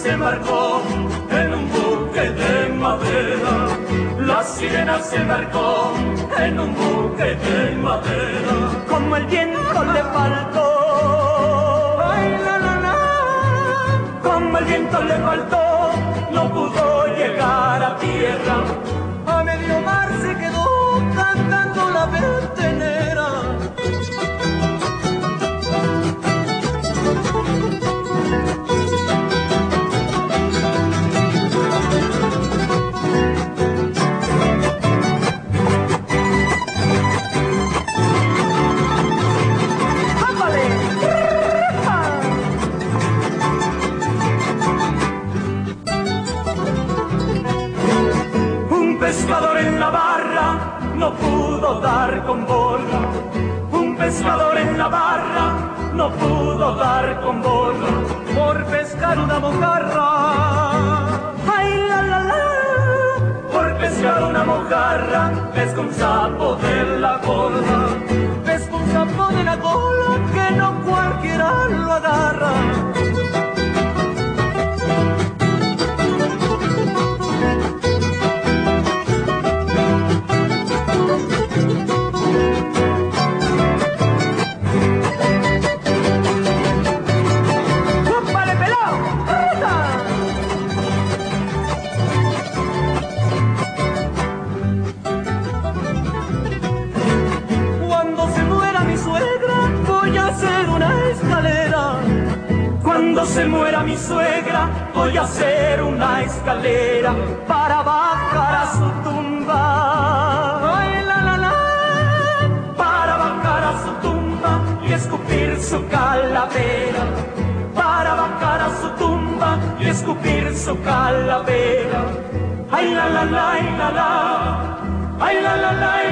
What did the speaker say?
se embarcó en un buque de madera. La sirena se embarcó en un buque de madera. Como el viento le faltó, ay, la, la, la. Como el viento le faltó, no pudo llegar a tierra. A medio mar se quedó cantando la ventenera. Un pescador en la barra no pudo dar con bola. Un pescador en la barra no pudo dar con bola. Por pescar una mojarra, ay, la, la, la. Por pescar una mojarra, pesca un sapo de la cola. Pesca un sapo de la cola que no cualquiera lo agarra. Cuando se muera mi suegra, voy a hacer una escalera para bajar a su tumba. Ay, la, la, la. Para bajar a su tumba y escupir su calavera. Para bajar a su tumba y escupir su calavera. Ay, la, la, la, ay, la, la. Ay, la, la, la.